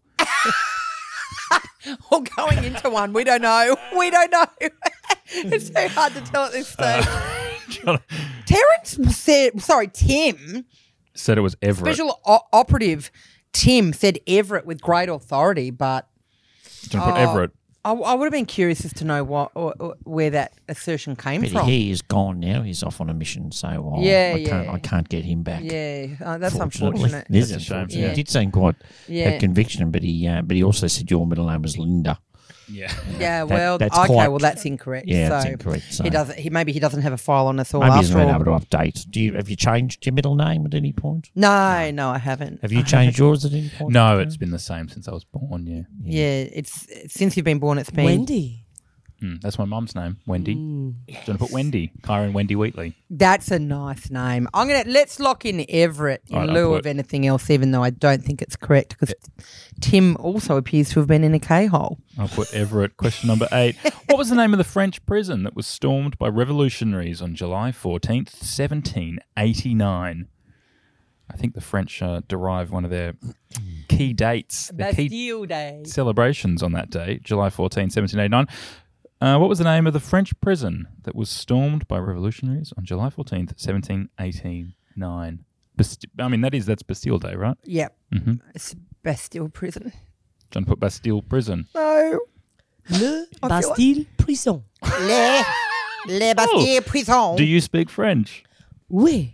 Speaker 9: Or going into one. We don't know. We don't know. It's so hard to tell at this stage.
Speaker 8: Uh,
Speaker 9: Terrence said, sorry, Tim,
Speaker 8: said it was Everett.
Speaker 9: special o- operative Tim said Everett with great authority, but
Speaker 8: Do you want to put
Speaker 9: Oh.
Speaker 8: Everett?
Speaker 9: I, I would have been curious as to know what or, or where that assertion came
Speaker 10: But
Speaker 9: from.
Speaker 10: he is gone now. He's off on a mission, so uh,
Speaker 9: Yeah,
Speaker 10: I can't.
Speaker 9: yeah.
Speaker 10: I can't get him back.
Speaker 9: Yeah, uh, that's
Speaker 10: Fortunately.
Speaker 9: unfortunate.
Speaker 10: It is
Speaker 8: That's a shame.
Speaker 10: unfortunate.
Speaker 9: Yeah.
Speaker 10: He did seem quite
Speaker 9: Yeah.
Speaker 10: had conviction, but he uh, but he also said your middle name was Linda.
Speaker 8: Yeah.
Speaker 9: Yeah,
Speaker 10: That-
Speaker 9: well,
Speaker 10: that's
Speaker 9: okay,
Speaker 10: quite-
Speaker 9: well, that's incorrect.
Speaker 10: Yeah,
Speaker 9: so
Speaker 10: that's incorrect, so-
Speaker 9: He doesn't. He maybe he doesn't have a file on us all.
Speaker 10: Maybe he
Speaker 9: after
Speaker 10: hasn't been
Speaker 9: all.
Speaker 10: able to update. Do you have you changed your middle name at any point?
Speaker 9: No, no, I haven't.
Speaker 10: Have you
Speaker 9: I
Speaker 10: changed yours at any point?
Speaker 8: No, it's been the same since I was born, yeah.
Speaker 9: Yeah, it's since you've been born. It's been
Speaker 11: Wendy.
Speaker 8: Mm, that's my mum's name, Wendy.
Speaker 9: Mm.
Speaker 8: Do you want to put Wendy? Kyron Wendy Wheatley.
Speaker 9: That's a nice name. I'm gonna let's lock in Everett in
Speaker 8: All right, I'll
Speaker 9: lieu
Speaker 8: put-
Speaker 9: of anything else, even though I don't think it's correct because Tim also appears to have been in a K hole.
Speaker 8: I'll put Everett. Question number eight. What was the name of the French prison that was stormed by revolutionaries on July fourteenth, seventeen eighty-nine? I think the French uh, derive one of their key dates, their key
Speaker 9: Bastille Day.
Speaker 8: celebrations on that day, July fourteenth, seventeen eighty-nine. Uh, what was the name of the French prison that was stormed by revolutionaries on July fourteenth, seventeen eighty-nine? Basti- I mean, that is, that's Bastille Day, right?
Speaker 9: Yep,
Speaker 8: Mm-hmm.
Speaker 9: it's Bastille prison.
Speaker 8: John put Bastille prison.
Speaker 9: No,
Speaker 11: Le
Speaker 9: I feel
Speaker 11: Bastille Prison.
Speaker 9: Le Le Bastille prison.
Speaker 8: Do you speak French?
Speaker 11: Oui.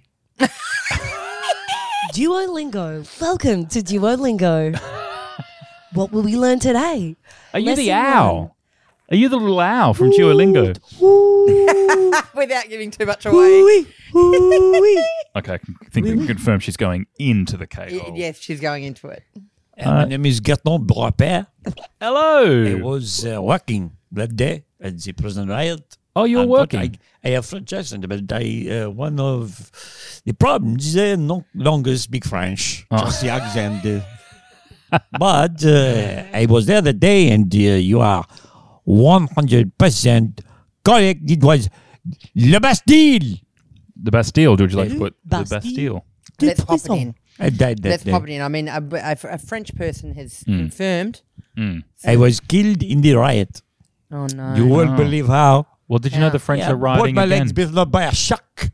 Speaker 11: Duolingo. Welcome to Duolingo. What will we learn today?
Speaker 8: Are you
Speaker 11: Lesson
Speaker 8: the
Speaker 11: one.
Speaker 8: owl? Are you the little owl from Duolingo?
Speaker 9: Without giving too much away?
Speaker 11: Oui. Oui.
Speaker 8: Okay, I can- think we can confirm she's going into the
Speaker 9: Y-
Speaker 8: K-hole.
Speaker 9: yes, she's going into it.
Speaker 10: Uh, my name is Gaston Brapper.
Speaker 8: Hello.
Speaker 10: I was uh, working that day at the prison riot.
Speaker 8: Oh, you're
Speaker 10: And but
Speaker 8: working.
Speaker 10: I, I have French accent, but I, uh, one of the problems is I no longer speak French,
Speaker 8: Oh.
Speaker 10: just the accent. uh, but uh, I was there that day, and uh, you are
Speaker 12: one hundred percent correct. It was Le Bastille.
Speaker 8: The Bastille. Would you like to put
Speaker 11: Bastille.
Speaker 8: the Bastille?
Speaker 9: Let's pop it in.
Speaker 12: I died that
Speaker 9: Let's
Speaker 12: day.
Speaker 9: pop it in. I mean, a, a, a French person has confirmed.
Speaker 8: Mm.
Speaker 12: I was killed in the riot.
Speaker 9: Oh, no.
Speaker 12: You won't
Speaker 8: Oh.
Speaker 12: believe how.
Speaker 8: Well, did you know the French
Speaker 12: Yeah,
Speaker 8: are riding
Speaker 12: both my
Speaker 8: again?
Speaker 12: legs bitten by a shark.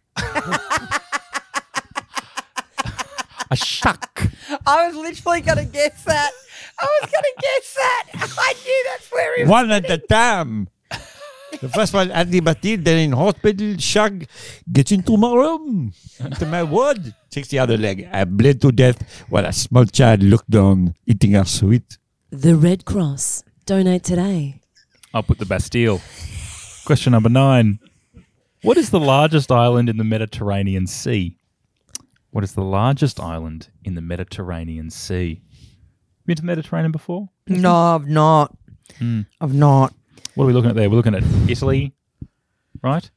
Speaker 8: A shuck.
Speaker 9: I was literally going to guess that. I was going to guess that. I knew that's where he was.
Speaker 12: One at a time. The first one at the Bastille, then in hospital, shark gets into my room, into my ward, takes the other leg. I bled to death while a small child looked on, eating a sweet.
Speaker 11: The Red Cross. Donate today.
Speaker 8: I'll put the Bastille. Question number nine. What is the largest island in the Mediterranean Sea? What is the largest island in the Mediterranean Sea? Been to the Mediterranean before?
Speaker 9: No, I've not.
Speaker 8: Hmm.
Speaker 9: I've not.
Speaker 8: What are we looking at there? We're looking at Italy, right?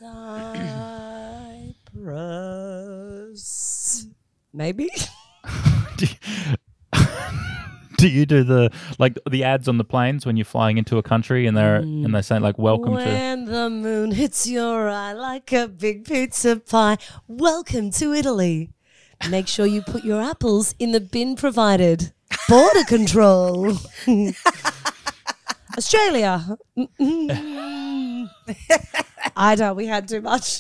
Speaker 11: Cyprus. Maybe.
Speaker 8: do, you, do you do the like the ads on the planes when you're flying into a country and they're and they're saying like welcome to
Speaker 11: When the moon hits your eye like a big pizza pie. Welcome to Italy. Make sure you put your apples in the bin provided. Border control. Australia. I know, we had too much.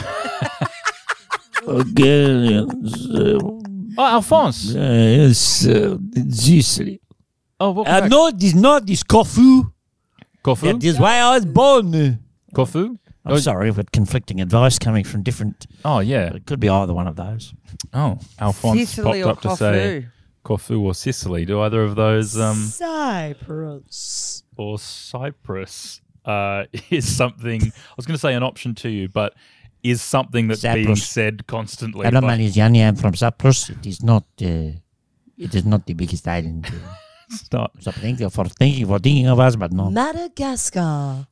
Speaker 12: Bulgarians. Uh,
Speaker 8: Oh, Alphonse.
Speaker 12: uh, yes, uh, Sicily.
Speaker 8: Oh, welcome
Speaker 12: Uh,
Speaker 8: back.
Speaker 12: no, it is not. It's Corfu.
Speaker 8: Corfu.
Speaker 12: That is why I was born.
Speaker 8: Corfu.
Speaker 10: I'm sorry, we've got conflicting advice coming from different.
Speaker 8: Oh yeah,
Speaker 10: it could be either one of those.
Speaker 8: Oh, Alphonse
Speaker 9: Sicily
Speaker 8: popped
Speaker 9: or
Speaker 8: up to say Corfu or Sicily. Do either of those um
Speaker 11: Cyprus
Speaker 8: or Cyprus uh, is something? I was going to say an option to you, but is something that's being
Speaker 10: Cyprus.
Speaker 8: said constantly.
Speaker 10: Hello,
Speaker 8: by-
Speaker 10: my name is Yanni. I'm from Cyprus. It is not. Uh, it is not the biggest island. Uh,
Speaker 8: Stop.
Speaker 10: Stop thinking for thinking for thinking of us, but no.
Speaker 11: Madagascar.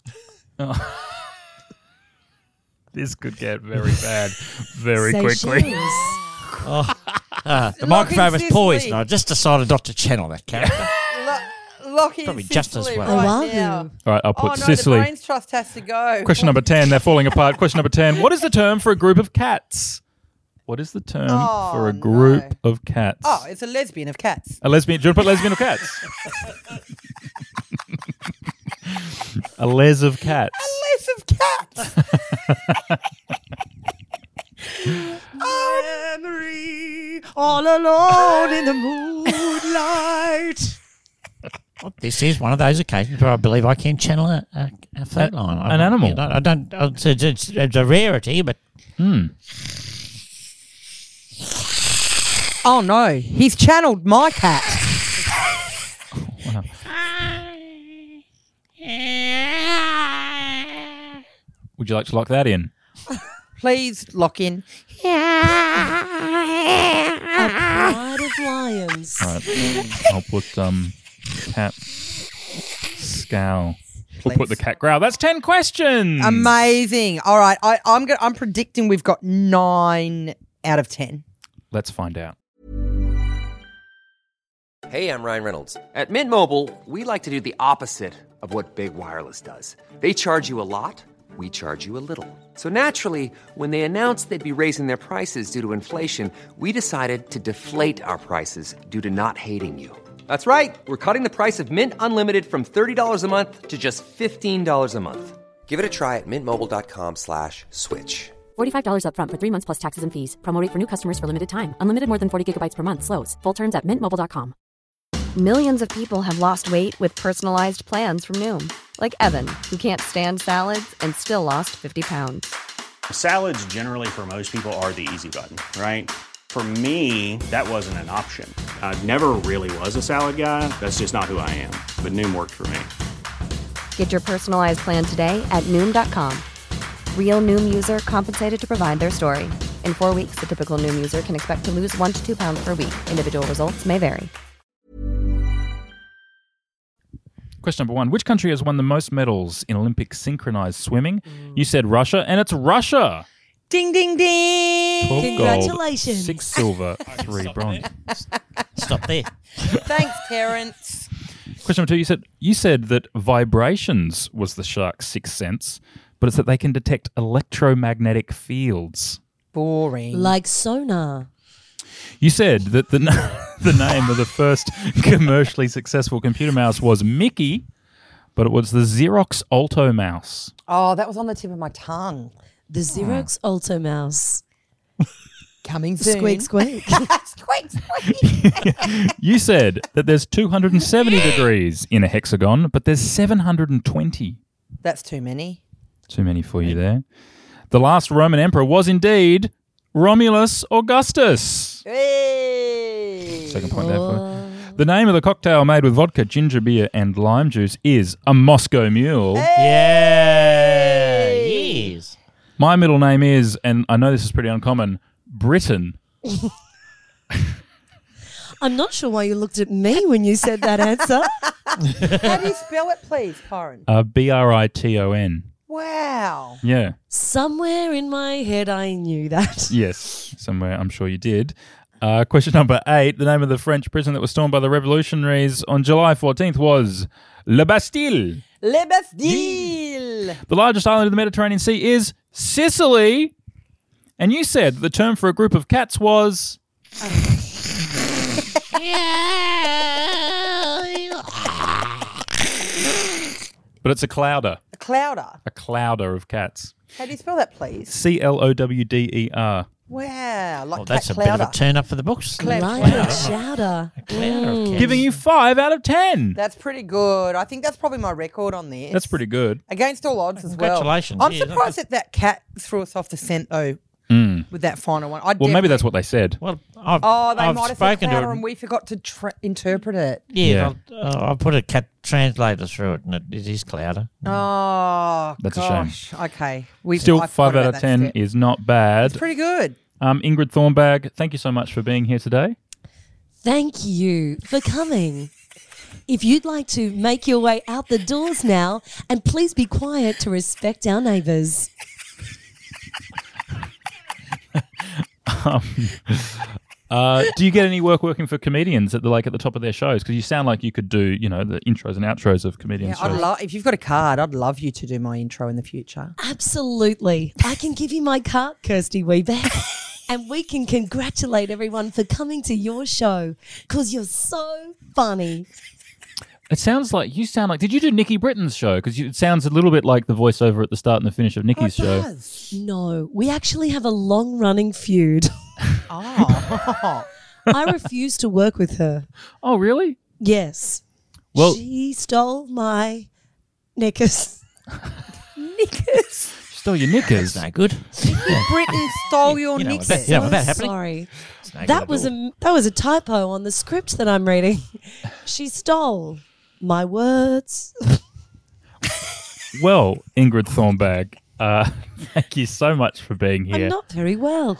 Speaker 8: This could get very bad very
Speaker 11: Seychelles.
Speaker 8: quickly.
Speaker 10: Oh, uh, the
Speaker 9: Lock
Speaker 10: microphone
Speaker 9: in
Speaker 10: was
Speaker 9: Sicily.
Speaker 10: poised, and I just decided not to channel that character.
Speaker 9: Lock in
Speaker 10: Probably
Speaker 9: Sicily
Speaker 10: just as well.
Speaker 9: right
Speaker 11: Oahu.
Speaker 9: now.
Speaker 8: All right, I'll put
Speaker 9: Oh no,
Speaker 8: Sicily.
Speaker 9: the brains trust has to go.
Speaker 8: Question number ten. They're falling apart. Question number ten. What is the term for a group of cats? What is the term
Speaker 9: Oh,
Speaker 8: for a group
Speaker 9: no.
Speaker 8: of cats?
Speaker 9: Oh, it's a lesbian of cats.
Speaker 8: A lesbian. Do you want to put lesbian of cats? A les of cats.
Speaker 9: Less of cats.
Speaker 11: Memory, all alone in the moonlight.
Speaker 10: Well, this is one of those occasions where I believe I can channel a, a, a feline.
Speaker 8: an animal.
Speaker 10: You know, I don't. It's, it's, it's a rarity, but
Speaker 8: Hmm.
Speaker 9: Oh no, he's channeled my cat.
Speaker 8: Would you like to lock that in?
Speaker 9: Please lock in.
Speaker 11: A pride of lions.
Speaker 8: All right. I'll put um, cat scowl. We'll put the cat growl. That's ten questions.
Speaker 9: Amazing. All right, I, I'm go- I'm predicting we've got nine out of ten.
Speaker 8: Let's find out.
Speaker 1: Hey, I'm Ryan Reynolds. At Mint Mobile, we like to do the opposite of what Big Wireless does. They charge you a lot, we charge you a little. So naturally, when they announced they'd be raising their prices due to inflation, we decided to deflate our prices due to not hating you. That's right. We're cutting the price of Mint Unlimited from thirty dollars a month to just fifteen dollars a month. Give it a try at mintmobile.com slash switch.
Speaker 3: forty-five dollars upfront for three months plus taxes and fees. Promo rate for new customers for limited time. Unlimited more than forty gigabytes per month. Slows full terms at mint mobile dot com.
Speaker 13: Millions of people have lost weight with personalized plans from Noom. Like Evan, who can't stand salads and still lost fifty pounds.
Speaker 14: Salads generally for most people are the easy button, right? For me, that wasn't an option. I never really was a salad guy. That's just not who I am. But Noom worked for me.
Speaker 13: Get your personalized plan today at Noom dot com. Real Noom user compensated to provide their story. In four weeks, the typical Noom user can expect to lose one to two pounds per week. Individual results may vary.
Speaker 8: Question number one. Which country has won the most medals in Olympic synchronized swimming? You said Russia, and it's Russia.
Speaker 9: Ding ding ding!
Speaker 8: twelve
Speaker 11: Congratulations.
Speaker 8: gold, six silver, three bronze.
Speaker 10: stop there.
Speaker 9: Thanks, Terence.
Speaker 8: Question number two, you said you said that vibrations was the shark's sixth sense, but it's that they can detect electromagnetic fields.
Speaker 9: Boring.
Speaker 11: Like sonar.
Speaker 8: You said that the the name of the first commercially successful computer mouse was Mickey, but it was the Xerox Alto mouse.
Speaker 9: Oh, that was on the tip of my tongue.
Speaker 11: The Xerox Alto mouse.
Speaker 9: Coming soon.
Speaker 11: Squeak, squeak.
Speaker 9: Squeak, squeak.
Speaker 8: You said that there's two hundred seventy degrees in a hexagon, but there's seven hundred twenty.
Speaker 9: That's too many.
Speaker 8: Too many for you there. The last Roman emperor was indeed Romulus Augustus.
Speaker 9: Hey.
Speaker 8: Second point there for you. The name of the cocktail made with vodka, ginger beer, and lime juice is a Moscow Mule.
Speaker 10: Yeah. Yes.
Speaker 8: My middle name is, and I know this is pretty uncommon, Britain.
Speaker 11: I'm not sure why you looked at me when you said that answer.
Speaker 9: How do you spell it, please, Corin?
Speaker 8: Uh, B R I T O N.
Speaker 9: Wow.
Speaker 8: Yeah.
Speaker 11: Somewhere in my head I knew that.
Speaker 8: Yes, somewhere I'm sure you did. Uh, question number eight. The name of the French prison that was stormed by the revolutionaries on July fourteenth was Le Bastille.
Speaker 9: Le Bastille.
Speaker 8: The largest island in the Mediterranean Sea is Sicily. And you said the term for a group of cats was... But it's a clouder.
Speaker 9: A clouder.
Speaker 8: A clouder of cats.
Speaker 9: How do you spell that, please?
Speaker 8: C L O W D E R.
Speaker 9: Wow. Like
Speaker 10: Well, that's a
Speaker 9: cat
Speaker 10: bit of
Speaker 9: clouder.
Speaker 10: a turn up for the books.
Speaker 9: Cloud
Speaker 11: Like
Speaker 9: clouder.
Speaker 11: a chowder.
Speaker 10: Clouder of cats.
Speaker 8: Giving you five out of ten.
Speaker 9: That's pretty good. I think that's probably my record on this.
Speaker 8: That's pretty good.
Speaker 9: Against all odds as well.
Speaker 10: Congratulations.
Speaker 9: I'm
Speaker 10: Yeah,
Speaker 9: surprised that that cat threw us off the scent, though,
Speaker 8: Mm.
Speaker 9: with that final one. I
Speaker 8: Well, maybe
Speaker 9: definitely-
Speaker 8: that's what they said.
Speaker 10: Well, I've,
Speaker 9: Oh, they
Speaker 10: I've
Speaker 9: might have said
Speaker 10: spoken to
Speaker 9: clouder
Speaker 10: her.
Speaker 9: and we forgot to tra- interpret it.
Speaker 10: Yeah, I'll, uh, I'll put a cat translator through it, and it, it is clouder.
Speaker 9: Oh,
Speaker 8: That's a shame.
Speaker 9: gosh. Okay. We
Speaker 8: Still,
Speaker 9: I
Speaker 8: five
Speaker 9: forgot
Speaker 8: out
Speaker 9: about
Speaker 8: of
Speaker 9: that
Speaker 8: ten
Speaker 9: step.
Speaker 8: is not bad.
Speaker 9: It's pretty good.
Speaker 8: Um, Ingrid Thornbag, thank you so much for being here today.
Speaker 11: Thank you for coming. If you'd like to make your way out the doors now, and please be quiet to respect our neighbours.
Speaker 8: Um, uh, do you get any work working for comedians at the like at the top of their shows? Because you sound like you could do, you know, the intros and outros of comedians'
Speaker 9: Yeah, I'd
Speaker 8: shows.
Speaker 9: love if you've got a card, I'd love you to do my intro in the future.
Speaker 11: Absolutely. I can give you my card, Kirsty Weebeck, and we can congratulate everyone for coming to your show because you're so funny.
Speaker 8: It sounds like you sound like. Did you do Nikki Britton's show? Because it sounds a little bit like the voiceover at the start and the finish of Nikki's show.
Speaker 11: No, we actually have a long-running feud.
Speaker 9: Oh.
Speaker 11: I refuse to work with her.
Speaker 8: Oh, really?
Speaker 11: Yes.
Speaker 8: Well-
Speaker 11: she stole my knickers.
Speaker 9: Knickers.
Speaker 8: Stole your knickers.
Speaker 10: That's no good.
Speaker 9: Britain stole your
Speaker 10: You know,
Speaker 9: knickers.
Speaker 10: that- you know what that happening?
Speaker 11: Sorry.
Speaker 10: It's no good
Speaker 11: That
Speaker 10: at
Speaker 11: was
Speaker 10: all.
Speaker 11: a that was a typo on the script that I'm reading. She stole my words.
Speaker 8: Well, Ingrid Thornbag, uh, thank you so much for being here.
Speaker 11: I'm not very well.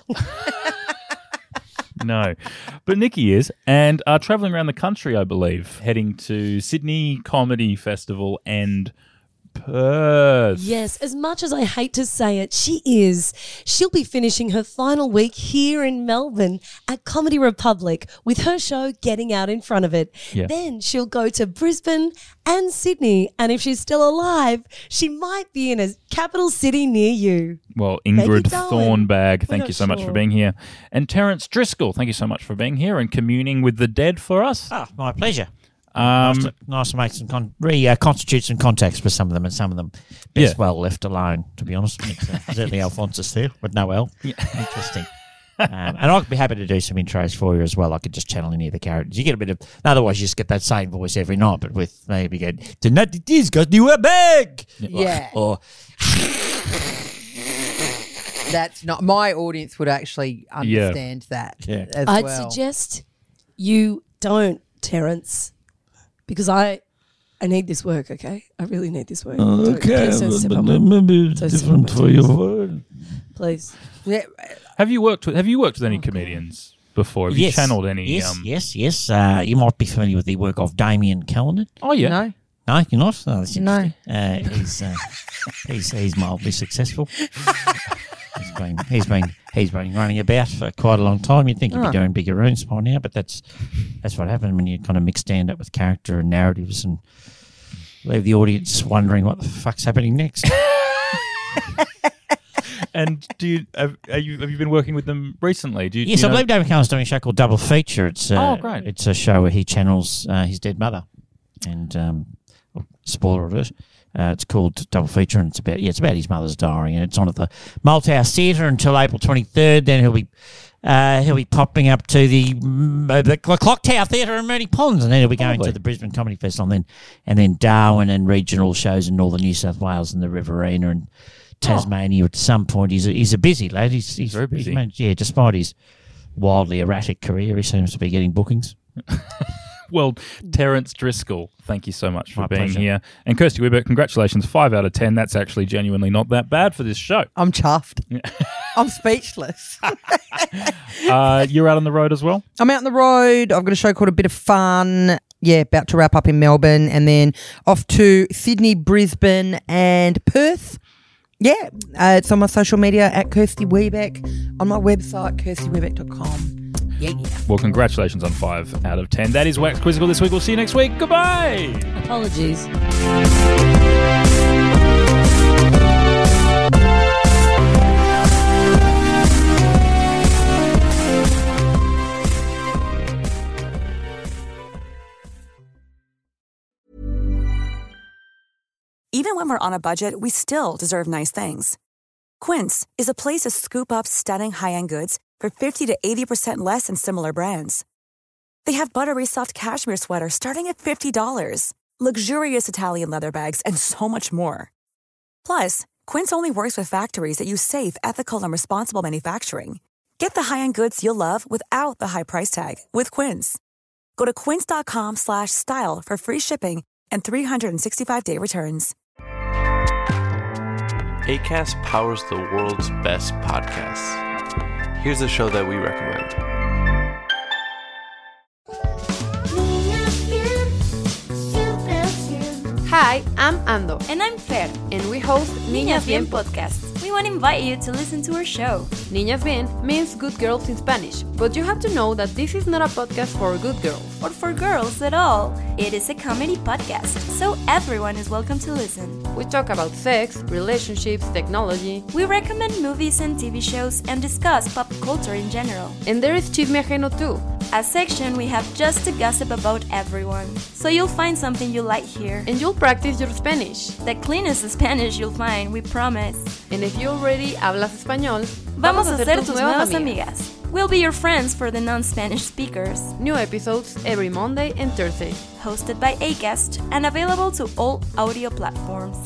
Speaker 8: No. But Nikki is, and uh, travelling around the country, I believe, heading to Sydney Comedy Festival and Perth.
Speaker 11: Yes, as much as I hate to say it, she is. She'll be finishing her final week here in Melbourne at Comedy Republic with her show Getting Out in Front of It.
Speaker 8: Yeah.
Speaker 11: Then she'll go to Brisbane and Sydney, and if she's still alive, she might be in a capital city near you.
Speaker 8: Well,
Speaker 11: Maybe
Speaker 8: Ingrid
Speaker 11: Darwin.
Speaker 8: Thornbag,
Speaker 11: We're
Speaker 8: thank
Speaker 11: not
Speaker 8: you so much for
Speaker 11: sure.
Speaker 8: being here. And Terence Driscoll, thank you so much for being here and communing with the dead for us.
Speaker 10: Ah, my pleasure.
Speaker 8: Um,
Speaker 10: nice, to, nice to make some con- reconstitute some contacts with some of them, and some of them best
Speaker 8: Yeah.
Speaker 10: well left alone. To be honest, it's, uh, certainly Alphonsus there with no L. Interesting. Um, and I'd be happy to do some intros for you as well. I could just channel any of the characters. You get a bit of, otherwise you just get that same voice every night, but with maybe go, tonight it is because you were big.
Speaker 9: Yeah.
Speaker 10: Or,
Speaker 9: That's not my audience would actually understand that
Speaker 10: Yeah.
Speaker 9: as
Speaker 11: I'd
Speaker 9: well.
Speaker 11: suggest you don't, Terence, because I I need this work, okay? I really need this work. Don't-
Speaker 12: Okay,
Speaker 11: please don't
Speaker 12: but,
Speaker 11: step
Speaker 12: but
Speaker 11: on my-
Speaker 12: then maybe
Speaker 11: don't
Speaker 12: it's
Speaker 11: step on
Speaker 12: different
Speaker 11: my
Speaker 12: for your
Speaker 11: toes.
Speaker 12: word.
Speaker 11: Please.
Speaker 9: Yeah,
Speaker 8: have you worked with Have you worked with any comedians before? Have you
Speaker 10: yes,
Speaker 8: channeled any?
Speaker 10: Yes,
Speaker 8: um,
Speaker 10: yes, yes. Uh, you might be familiar with the work of Damien Callanan.
Speaker 8: Oh yeah.
Speaker 9: no.
Speaker 10: No, you're not. Oh, that's
Speaker 9: No.
Speaker 10: interesting. Uh, he's, uh, he's he's mildly successful. He's been he's been he's been running about for quite a long time. You'd think he'd
Speaker 9: Oh.
Speaker 10: be doing bigger rooms by now, but that's that's what happens when you kind of mix stand up with character and narratives and leave the audience wondering what the fuck's happening next.
Speaker 8: And do you have, are you have you been working with them recently? Do you,
Speaker 10: Yes,
Speaker 8: do you
Speaker 10: I
Speaker 8: know-
Speaker 10: believe David Cohen's doing a show called Double Feature. It's uh,
Speaker 8: Oh, great.
Speaker 10: It's a show where he channels uh, his dead mother, and um, well, spoiler alert. Uh, it's called Double Feature, and it's about yeah, it's about his mother's diary, and it's on at the Malthouse Theatre until April twenty third. Then he'll be uh, he'll be popping up to the mm, uh, the Clock Tower Theatre in Moonee Ponds, and then he'll be going
Speaker 8: Lovely.
Speaker 10: to the Brisbane Comedy Festival, and then and then Darwin and regional shows in northern New South Wales and the Riverina and Tasmania. At some point, he's a, he's a busy lad. He's, he's
Speaker 8: Very busy.
Speaker 10: He's managed, yeah, despite his wildly erratic career, he seems to be getting bookings.
Speaker 8: Well, Terence Driscoll, thank you so much for
Speaker 10: My
Speaker 8: being
Speaker 10: pleasure.
Speaker 8: here. And Kirsty Weber, congratulations. Five out of ten. That's actually genuinely not that bad for this show.
Speaker 9: I'm chuffed. I'm speechless.
Speaker 8: Uh, you're out on the road as well?
Speaker 9: I'm out on the road. I've got a show called A Bit of Fun. Yeah, about to wrap up in Melbourne, and then off to Sydney, Brisbane, and Perth. Yeah, uh, it's on my social media at Kirsty Webeck, on my website, kirsty webeck dot com. Yeah, yeah.
Speaker 8: Well, congratulations on five out of ten. That is Wax Quizzical this week. We'll see you next week. Goodbye.
Speaker 11: Apologies.
Speaker 15: Even when we're on a budget, we still deserve nice things. Quince is a place to scoop up stunning high-end goods for fifty to eighty percent less than similar brands. They have buttery soft cashmere sweaters starting at fifty dollars, luxurious Italian leather bags, and so much more. Plus, Quince only works with factories that use safe, ethical, and responsible manufacturing. Get the high-end goods you'll love without the high price tag with Quince. Go to quince.com slash style for free shipping and three sixty-five day returns.
Speaker 16: Acast powers the world's best podcasts. Here's a show that we recommend.
Speaker 17: Hi, I'm Ando.
Speaker 18: And I'm Fer.
Speaker 17: And we host
Speaker 18: Niñas Bien podcast. We want to invite you to listen to our show.
Speaker 17: Niñas Bien means good girls in Spanish, but you have to know that this is not a podcast for good girls.
Speaker 18: Or for girls at all. It is a comedy podcast, so everyone is welcome to listen.
Speaker 17: We talk about sex, relationships, technology.
Speaker 18: We recommend movies and T V shows and discuss pop culture in general.
Speaker 17: And there is Chisme Ajeno too.
Speaker 18: A section we have just to gossip about everyone. So you'll find something you like here.
Speaker 17: And you'll practice your Spanish.
Speaker 18: The cleanest Spanish you'll find, we promise.
Speaker 17: And if you already hablas español,
Speaker 18: vamos a ser tus nuevas amigas. We'll be your friends for the non-Spanish speakers.
Speaker 17: New episodes every Monday and Thursday.
Speaker 18: Hosted by Acast and available to all audio platforms.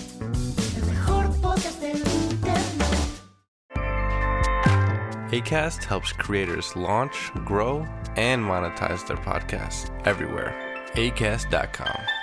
Speaker 16: Acast helps creators launch, grow, and monetize their podcasts everywhere. acast dot com.